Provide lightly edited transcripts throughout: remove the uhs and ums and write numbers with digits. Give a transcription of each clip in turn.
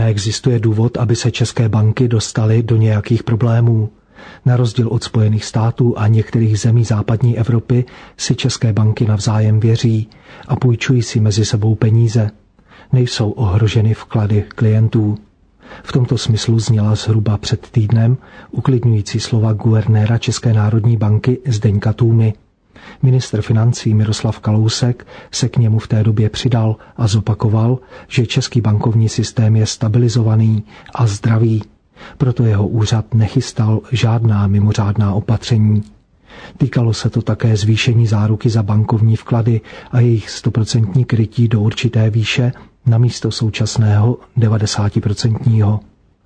neexistuje důvod, aby se české banky dostaly do nějakých problémů. Na rozdíl od Spojených států a některých zemí západní Evropy si české banky navzájem věří a půjčují si mezi sebou peníze. Nejsou ohroženy vklady klientů. V tomto smyslu zněla zhruba před týdnem uklidňující slova guvernéra České národní banky Zdeňka Tůmy. Ministr financí Miroslav Kalousek se k němu v té době přidal a zopakoval, že český bankovní systém je stabilizovaný a zdravý. Proto jeho úřad nechystal žádná mimořádná opatření. Týkalo se to také zvýšení záruky za bankovní vklady a jejich 100% krytí do určité výše namísto současného 90%.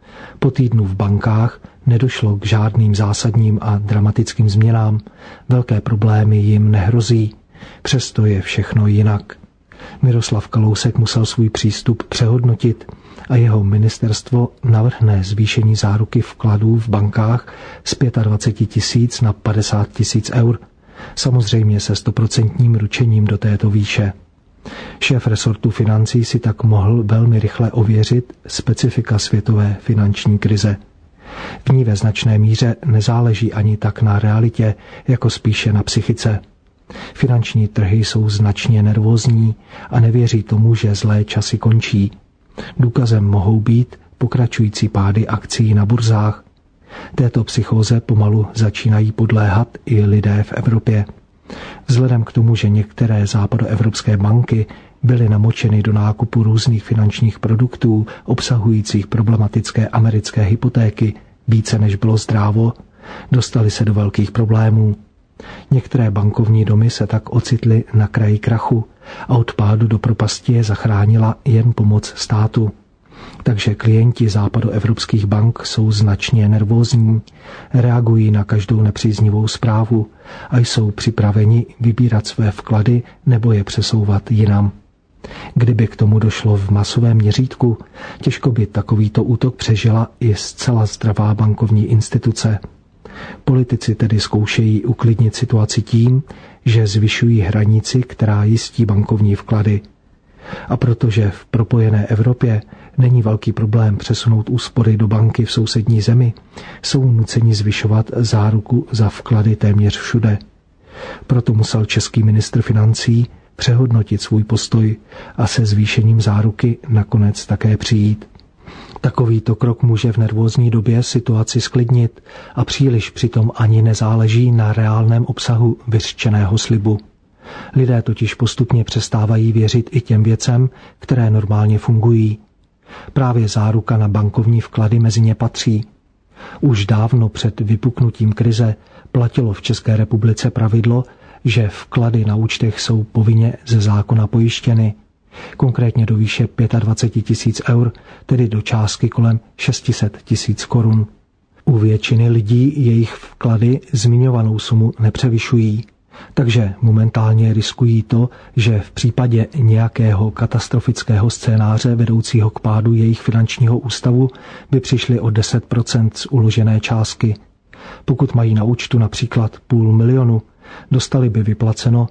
Po týdnu v bankách nedošlo k žádným zásadním a dramatickým změnám. Velké problémy jim nehrozí. Přesto je všechno jinak. Miroslav Kalousek musel svůj přístup přehodnotit a jeho ministerstvo navrhne zvýšení záruky vkladů v bankách z 25 000 na 50 000 eur. Samozřejmě se 100% ručením do této výše. Šéf resortu financí si tak mohl velmi rychle ověřit specifika světové finanční krize. V ní ve značné míře nezáleží ani tak na realitě, jako spíše na psychice. Finanční trhy jsou značně nervózní a nevěří tomu, že zlé časy končí. Důkazem mohou být pokračující pády akcií na burzách. Této psychóze pomalu začínají podléhat i lidé v Evropě. Vzhledem k tomu, že některé západoevropské banky byly namočeny do nákupu různých finančních produktů obsahujících problematické americké hypotéky více než bylo zdrávo, dostali se do velkých problémů. Některé bankovní domy se tak ocitly na kraji krachu a od pádu do propasti je zachránila jen pomoc státu. Takže klienti západoevropských bank jsou značně nervózní, reagují na každou nepříznivou zprávu a jsou připraveni vybírat své vklady nebo je přesouvat jinam. Kdyby k tomu došlo v masovém měřítku, těžko by takovýto útok přežila i zcela zdravá bankovní instituce. Politici tedy zkoušejí uklidnit situaci tím, že zvyšují hranici, která jistí bankovní vklady. A protože v propojené Evropě není velký problém přesunout úspory do banky v sousední zemi, jsou nuceni zvyšovat záruku za vklady téměř všude. Proto musel český ministr financí přehodnotit svůj postoj a se zvýšením záruky nakonec také přijít. Takovýto krok může v nervózní době situaci sklidnit a příliš přitom ani nezáleží na reálném obsahu vyřčeného slibu. Lidé totiž postupně přestávají věřit i těm věcem, které normálně fungují. Právě záruka na bankovní vklady mezi ně patří. Už dávno před vypuknutím krize platilo v České republice pravidlo, že vklady na účtech jsou povinně ze zákona pojištěny, konkrétně do výše 25 000 eur, tedy do částky kolem 600 000 korun. U většiny lidí jejich vklady zmiňovanou sumu nepřevyšují, takže momentálně riskují to, že v případě nějakého katastrofického scénáře vedoucího k pádu jejich finančního ústavu by přišli o 10% z uložené částky. Pokud mají na účtu například 500 000, dostali by vyplaceno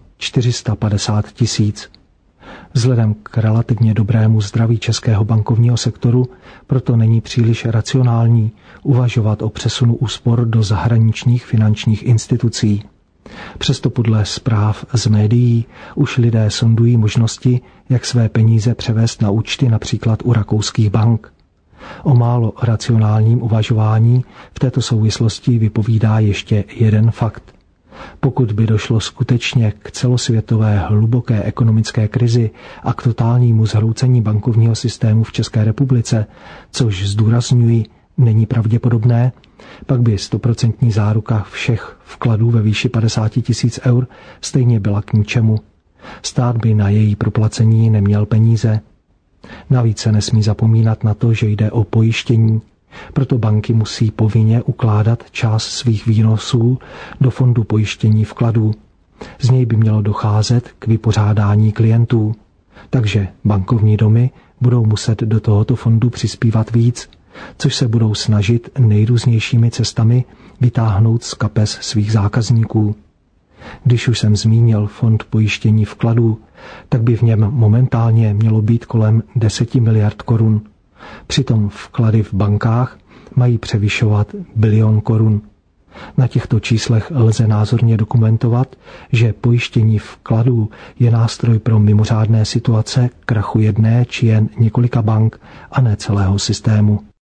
450 000. Vzhledem k relativně dobrému zdraví českého bankovního sektoru proto není příliš racionální uvažovat o přesunu úspor do zahraničních finančních institucí. Přesto podle zpráv z médií už lidé sondují možnosti, jak své peníze převést na účty například u rakouských bank. O málo racionálním uvažování v této souvislosti vypovídá ještě jeden fakt. Pokud by došlo skutečně k celosvětové hluboké ekonomické krizi a k totálnímu zhroucení bankovního systému v České republice, což zdůrazňuji, není pravděpodobné, pak by 100% záruka všech vkladů ve výši 50 000 eur stejně byla k ničemu. Stát by na její proplacení neměl peníze. Navíc se nesmí zapomínat na to, že jde o pojištění. Proto banky musí povinně ukládat část svých výnosů do fondu pojištění vkladů. Z něj by mělo docházet k vypořádání klientů. Takže bankovní domy budou muset do tohoto fondu přispívat víc, což se budou snažit nejrůznějšími cestami vytáhnout z kapes svých zákazníků. Když už jsem zmínil fond pojištění vkladů, tak by v něm momentálně mělo být kolem 10 miliard korun. Přitom vklady v bankách mají převyšovat 1 bilion korun. Na těchto číslech lze názorně dokumentovat, že pojištění vkladů je nástroj pro mimořádné situace krachu jedné či jen několika bank a ne celého systému.